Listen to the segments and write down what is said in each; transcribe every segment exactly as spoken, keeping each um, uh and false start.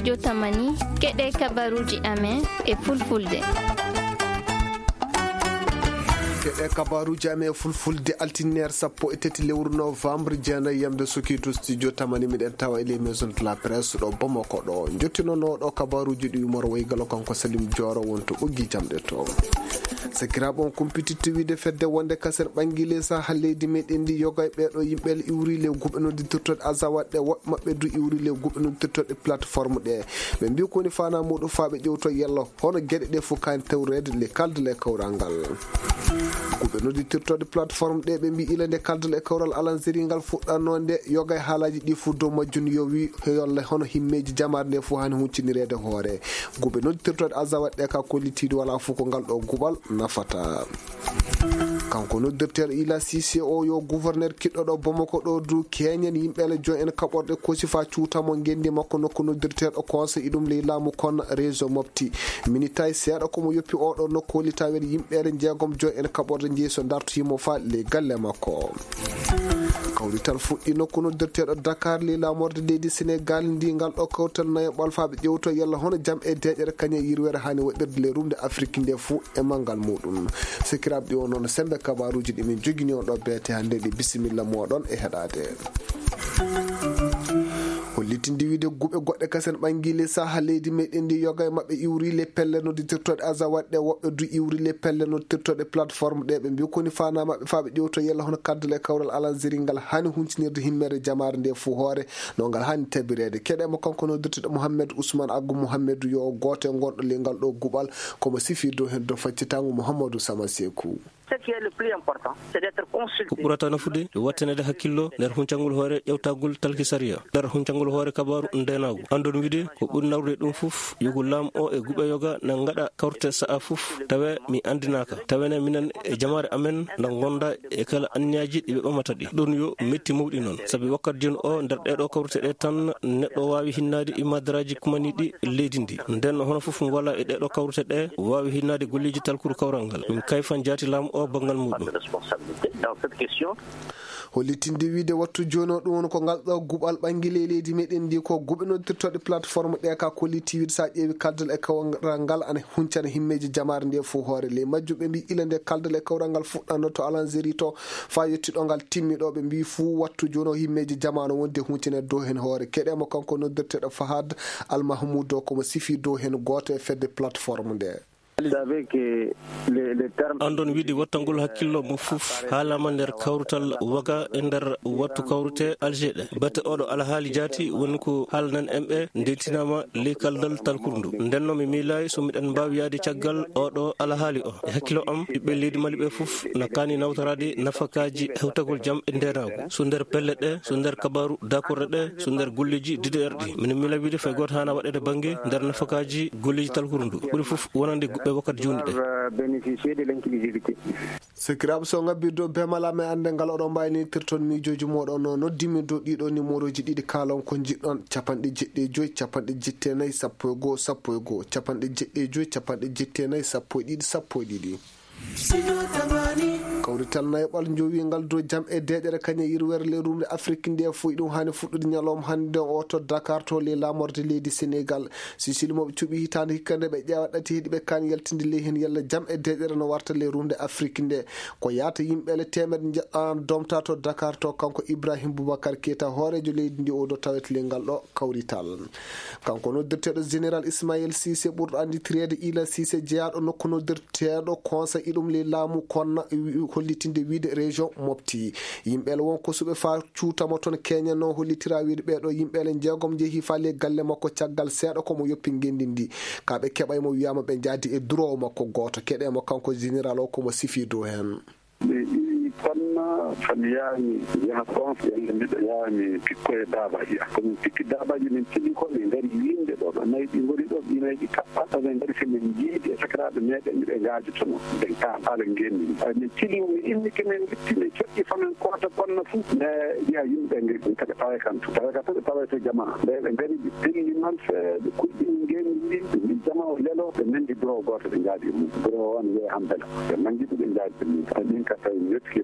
studio Tamani keɗe kabaruji amen e fulfulde. keɗe kabaruji amen e fulfulde altinaire sappo e tati lewru novembre jeenayi yamde sukitu studio Tamani miɗen tawa ele maison de la presse ɗo Bamako ɗo jottinono ɗo kabaruji ɗi umoro waygalo kanko Salim Dioro wonto ɓoggi jamɗe to sakiraɓon kumpititto wiide fedde wonde kasere ɓangguile sa ha leydi meɗen ndi yogay ɓeɗo yimɓele iwrile guɓe noddirtoɗe azawat ɗe woɓɓe mabɓe du iwrile guɓe noddirtoɗe plateforme ɗe ɓe mbi koni fana muɗum faaɓe ƴewto yello hono gueɗe ɗe fof kani tawrede le kaldale kawral ngal guɓe noddirtoɗe plateforme ɗe ɓe mbi ila nde kaldale kawral alanziri ngal fuɗɗanno nde yogay haalaji ɗi fu dow majjum yo wi yolle hono himmeji jamare nde fof hani huccinirede hoore guɓe noddirtoɗe azawat ɗe ka kollitiɗi wala fof ko ngal ɗo guɓal nafata kanko noddirteɗo Ila Cissé o yo gouverneur kiɗɗo ɗo Bamako ɗo du keñen yimɓele jo en kaɓorɗe kosifa cuutamo gendi makko nokku noddirteɗo conseil ɗum ley laamu kono réseau mofti minitay seeɗa komo yoppi oɗo nokku holli tawen yimɓele jeegom jo en kaɓorɗe jeeso dartoyimo fa ley galle makko kawrital fuɗɗi nokku noddirteɗo Dakar ley laamorde leydi Sénégal ndi ngal ɗo kawtal nayo ɓalfaɓe ƴewto yalla hono jam e deƴere kañe yirwere hani waɗirde le rumde Afrique nde fou e mangal muɗum sikiraɓe ɗi o noon sembe kabaruji ɗi min jogini on ɗo beete hande ɗi bisimilla moɗon e heɗade hollitindi wiide guɓe goɗɗe kasen ɓangguile saha leydi meɗen ndi yoga mabɓe iwrile pelle noddirtoɗe azawat ɗe woɓɓe du iwrile pelle noddirtoɗe plateforme ɗe ɓe mbi koni fana mabɓe faaɓe ƴewto yella hono kaddale kawral alanziri ngal hani huncinirde himmere jamare nde fou hoore no ngal hani tabirede keɗemo kanko noddirteɗo Mouhamed Ousmane Agou Mouhamedou yo goto gonɗo le ngal ɗo guɓal komo sifi dow hen dow faccitango Mouhamadou Sama Sekou. Ce qui est le plus important, c'est d'être consulté. ko ɓurata nafude e wattanede hakkillo nder huncangol hoore ƴewtagol talki sariya nder huncangol hoore kabaru ndenago andon wiide ko ɓuri nawrude ɗum fof yogu laam o e guɓe yoga na gaɗa kawrte sa'a fof tawe mi andinaka tawene minen e jamare amen nda gonda e kala anniyaji ɗiɓe ɓamata ɗi ɗum yo metti mawɗi noon saabi wakkati joni o nder ɗeɗo kawrte ɗe tan neɗɗo wawi hinnade imadaraji kumaniɗi leydi ndi nden hono fof wala e ɗeɗo kawrte ɗe wawi hinnade golleji talkuru kawral ngal min kayfan jaati laam o bangal muɗum hollitinde wiide wattu joni o ɗum woni ko ngal ɗo guɓal ɓangguile leydi meɗen ndi ko guɓe noddirtoɗe plateforme ɗe ka kolliti wiide sa ƴeewi kaldal e kawral ngal ana huncana himmeji jamare nde fo hoore ley majjum ɓe mbi ila nde kaldal e kawral ngal fuɗɗanno to alanziri to fa yettiɗo ngal timmiɗo ɓe mbi fuu wattu joni o himmeji jamanu wonde huncine dow hen hoore keɗemo kanko noddirteɗo Fahad Almahmoud o komo sifi dow hen goto e fedde plateforme nde andon wiide wattangol hakkillo mo fof haalama nder kawrutal waga e nder wattu kawrute alger ɗe batte oɗo alhaali jaati woni ko haalnan en ɓe ndentinama ley kaldal talkurdu ndenno mi miilayi so miɗen mbawi yaade caggal oɗo alhaali o e hakkilo am ɓiɓɓe leydi mali ɓe fof nakani nawtorade nafakaji hewtagol jaam e ndenago so nder pelle ɗe so nder kabaru dakorde ɗe so nder golleji D D R ɗi minen miila wiide fay goto hana waɗede banggue nder nafakaji golleji talkurdu ɓuuri fof wonande ɓe wakkati joni ɗe bénéficier de l'inclusivité. sikiraɓe so gabbirdo bemala me ande ngal oɗon mbaynitirton mijoji moɗon no noddimi dow ɗiɗo numéro ji ɗiɗi kalon ko jiɗɗon capanɗe jeɗɗe joyyi capanɗe jetteenayyi sappo e goho sappo e goho capanɗe jeɗɗe joyyi capanɗe jetteenayyi sappo e ɗiɗi sappo e ɗiɗi kawrital nayoɓal jowingal dow jaam e deƴere kañe yirwere le rumde Afrique nde foy ɗum hani fuɗɗude ñalawma hande o to Dakar to le lamorde leydi Sénégal sisilmoɓe cuuɓi hitande hikka nde ɓe ƴeewa ɗati heeɗi ɓe kan yaltinde ley hen yalla jaam e deƴere no warta le rumde Afrique nde ko yaata yimɓele temedde jeɗɗan domta to Dakar to kanko Ibrahim Boubacar Keita hoorejo leydi ndi oɗo tawete le ngal ɗo kawrital kanko noddirteɗo général Ismaël Cissé ɓurɗo anditirede Ila Cissé jeeyaɗo nokku noddirteɗo conseil iɗum le laamu kono hollitinde wiide région mofti yimɓele wonko suɓe fa cuutamo toon keñano hollitira wiide ɓeɗo yimɓele jeegom jeehi fa le galle makko caggal seeɗa komo yoppi gendi ndi kaɓe keɓaymo wiyama ɓe jaadi e durowo makko goto keɗemo kanko général o komo sifi dow hen kono somi yahmi yaha conseil elle mbiɗo yahmi pikko e dabaji komin pikki dabaji min tiɗi ko ɓe ngari yimɓe ɗo ɗo nayyi ɗi goni ɗo ɗinayji kaɓɓa ɓe ngari somin jiidi e sakiraɓe meɗen ɓe gajotono ɓen kam haala ngenni min tili mi innike min witti min coƴƴi famin kota konno fou nde wiya yimɓe ngari ɗum taɓe tawe kam tu tawe ka to ɓe taweto jama nde ɓe ngari ɓe pilli noon ɓe kuɗɗini ngenni ɗi ɓe mbi jama o lelo ɓe nandi bureau goto ɓe jaadi mum bureau on wiye hambela ɓe nangi ɗu ɓe jaadi ɗum ɗin ka tawi mi yettiki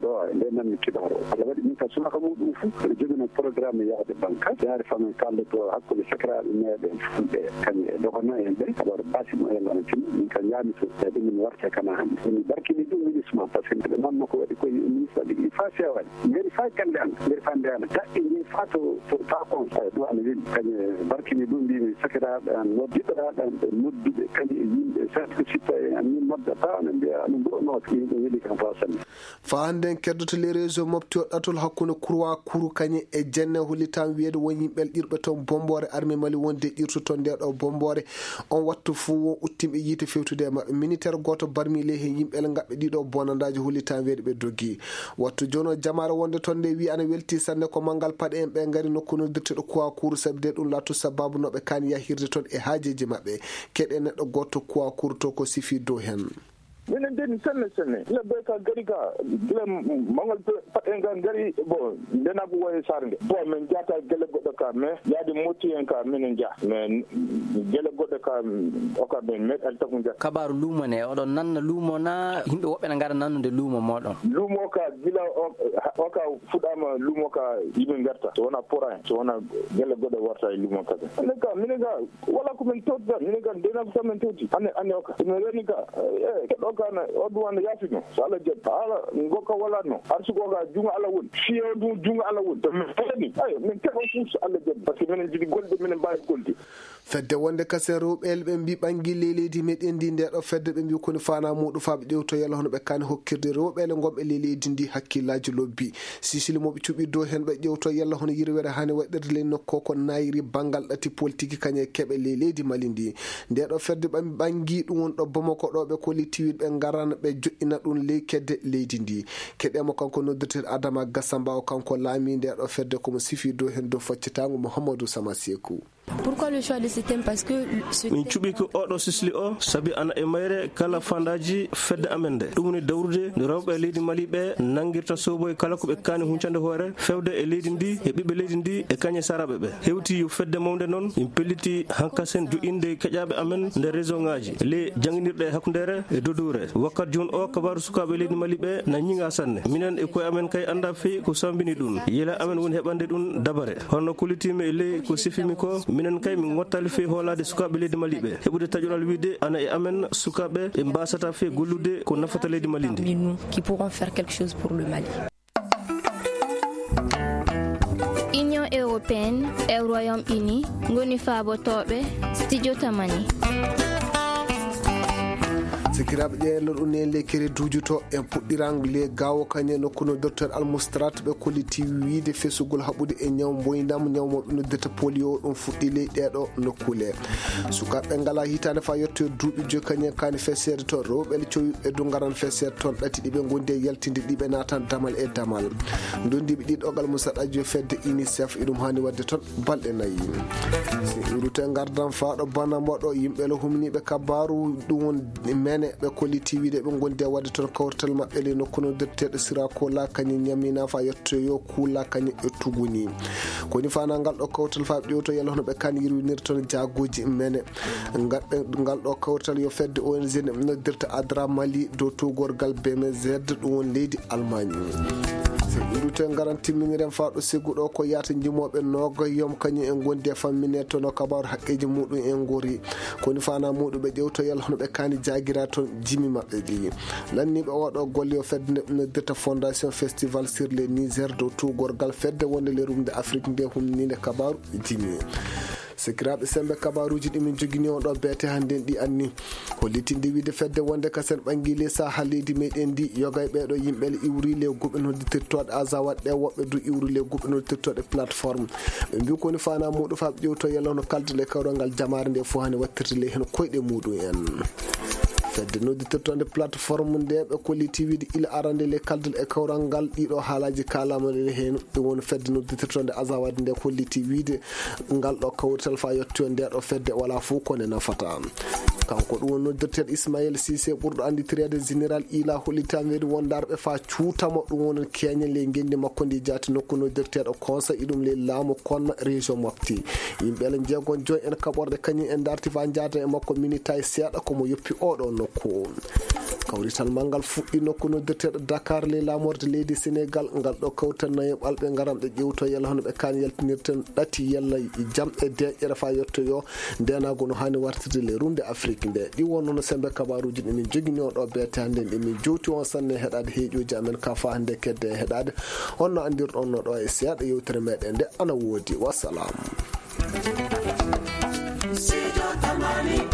ɗo e nde nanmi kibaro ala waɗi min ka sunaka muɗum fu ene jogino programme yaade banque yaade famin kalde to hakkude sakiraɓe meɗen fulɓe kañum e ɗokono en ɓe kaɓaɗo basimo en wona tin min ka ñaami to e ɗumin warte kana hande min barkini ɗum ministement par ce que ɓe manno ko waɗi koye ministre ɗi fa sewaɗi ngari fa galle an ngari fa ndeyana daɗɗi ndi fa to ta kon ɗo ana weɗi kañum barkini ɗum mbimi sakiraɓe an noddiɓeraɗan ɓe nodduɓe kañum e yimɓe certes citoyen an min noddata ana mbiya ana mbonoto yimɓe weɗi kam fa sanne fa hande keddoto les réseau mofti o ɗatol hakkude kurwa kuru kañum e jenne hollitam wiyeede won yimɓel ɗirɓe toon bombore armé mali wonde ɗirtu toon nde ɗo bombore on wattu fuu won uttimɓe yiite fewtude e maɓɓe militaire goto barmi ley hen yimɓel gaɓɓe ɗiɗo bonandaji hollitam wiyeede ɓe doggi wattu joni o jamare wonde toon nde wi ana welti sanne ko manggal paɗe en ɓe gaari nokku noddirteɗo kuwa kuru sabi de ɗum lattu sababu noɓe kani yahirde toon e haajeji maɓɓe keɗe neɗɗo goto kuwa kuru to ko sifi dow hen minen deni senne senne gila ɓe ka gari ka gila mangal paɗen ka gari bon ndenaɓe woye sarde bon min jata gele goɗɗo ka mais yaade motti en ka minen jaa mais gele goɗɗo ka oka ɓen meɗal tagu jaa kabaru luumo ne oɗon nanna luumo na yimɓe woɓɓe ne gara nannude luumo moɗon luumo ka gila oka fuɗama luumo ka yimɓe garta so wona porin so wona gele goɗɗo warta e luumo kaɓe ane ka minen ka wala komin totda minen ka ndenaɓe tamen toti ane ane oka ene reni ka keɗo kana oduwana yafino so Allah jetta ala ngokka wala no arsugo ka jungo ala won fiyo du jungo ala won to min fani ayo min keɓo fu so Allah jetta par ce que minen jiɗi golde minen mbawi golde fedde wonde kase rewɓel ɓe mbi ɓangui leydi meɗen ndi nde ɗo fedde ɓe mbi koni fana muɗum faɓe ƴewto yalla hono ɓe kani hokkirde rewɓele gonɓe ley leydi ndi hakkillaji lobbi sisili moɓe cuɓi dow hen ɓe ƴewto yalla hono yirwere hani waɗirde ley nokko ko nayiri banggal ɗati politique kañe keɓe ley leydi mali ndi nde ɗo fedde ɓe ɓangui ɗum won ɗo Bamako ɗo ɓe koli tiwiɗ ɓe garana ɓe joƴƴina ɗum ley kedde leydi ndi keɗemo kanko noddirteɗo Adama Gassamba o kanko laami nde ɗo fedde komo sifi dow hen dow faccitago Mouhamadou Sama Sekou. Pourquoi le choix de ce thème? Parce que min cuɓi ko oɗo sisli o sabi ana e mayre kala fandaji fedde amen nde ɗum woni dawrude no rewɓe leydi Mali ɓe nangirta soboye kala ko ɓe kani huncande hoore fewde e leydi ndi e ɓiɓɓe leydi ndi e kañe saraɓe ɓe hewti yo fedde mawde noon min pelliti hankasen joƴinde keƴaɓe amen nder réseau ngaji le jangguinirɗe hakkundere e dodore wakkat joni o kabaru sukaɓe leydi Mali ɓe na ñiga sanne minen e koye amen kay anda fewi ko sambini ɗum yila amen woni heɓande ɗum dabare honno kulitimi e ley ko sifimi ko minen kay min gottali fe hoolade sukaɓe leydi Mali ɓe heɓude taƴoral wiide ana e amen sukaɓe ɓe mbasata fe gollude ko nafata leydi Mali ndi qui pourront faire quelque chose pour le Mali. Union européenne et Royaume-Uni ngoni faabotoɓe studio tamani sikiraɓe ƴeelo ɗum ne lekkere dujuto en puɗɗirango le gawo kañe nokkuno docteur Almoustrat ɓe kolliti wiide fesugol haɓude e ñaw boynam ñawmoɓe noddata polio ɗum fuɗɗi ley ɗeɗo nokkule sukaɓe ngala hitande fa yettoe duuɓi joyi kañe kani fesede toon rewɓele cowiɓe du garan fesede toon ɗati ɗiɓe gondi e yaltinde ɗiɓe natan damal e damal dondiɓe ɗiɗogal musaɗaji yo fedde UNICEF iɗum hani wadde toon balɗe nayyi si urute gardan faɗo banamoɗo yimɓele humniɓe kabaru ɗum won men ɓe kolliti wiide ɓe gondi e wadde toon kawrital maɓɓe le nokkuno dirteɗo sira kola kañum ñamina fa yettoyo kuula kañum e tuguni koni fana ngal ɗo kawrital fa ƴewto yalla hono ɓe kan yirwinir toon jagoji mene gaɗɗe ngal ɗo kawrital yo fedde O N G ne noddirta Adra Mali dow togorgal B M Z ɗum won leydi Allemagne irute garan timminiren faɗo sigguɗo ko yata jimoɓe nogoyom kañum en gondi e fammine toon o kabaru haqqeji muɗum en gori koni fana muɗum ɓe ƴewto yalla hono ɓe kani jaguira toon jimi mabɓe ɗi lanniɓe oɗo golle o fedde nde noddirta fondation festival sur le Niger dow tugorgal fedde wonde le rumde Afrique nde humninde kabaru jimi sikiraɓe sembe kabaruji ɗimin jogini on ɗo beete hande ɗi anni hollitinde wiide fedde wonde kasen ɓangguile saha leydi meɗen ndi yogay ɓeɗo yimɓele iwrile guɓe noddirtoɗe asa waɗɗe woɓɓe du iwrile guɓe noddirtoɗe plateforme ɓe mbi koni fana muɗum fa ɓe ƴewto yalla no kaldule kawral ngal jamare nde fo hani wattirde ley hen koyɗe muɗum en fedde noddirtoɗe plateforme nde ɓe kolliti wiide ila arande le kaldul e kawral ngal ɗiɗo haalaji kalama le hen ɗum woni fedde noddirtoɗe azawade nde kolliti wiide ngal ɗo kawrital fa yettoyo nde ɗo fedde wala fo kone nafata kanko ɗum woni noddirteɗo Ismaël Cissé ɓurɗo anditirede général ila holitameɗi wondarɓe fa cuutamo ɗum woni keña le gendi makko ndi jaati nokku noddirteɗo conseil iɗum le laamu konna région Mopti. Yimɓe ele jeegon joyi en kaɓorde kañum en darti fa jaata e makko minita e seeɗa komo yoppi oɗo nokku. Kawrital mangal fuɗɗi nokku noddirteɗo Dakar le lamorde leydi Sénégal ngal ɗo kawtan nayi ɓalɓe ngaram ɗe ƴewto yalla hono ɓe kan yaltinirten ɗati yalla jam e deƴƴere fa yettoyo ndenago no hani wartide le runde Afrique nde ɗi wonno no sembe kabaruji ɗimin jogini on ɗo beete hande ɗimin jowti on sanne heɗade heeƴoji amen ka fa hande kedde e heɗade honno andirɗon no ɗo e seeɗa yewtere meɗen nde ana woodi. Wassalam.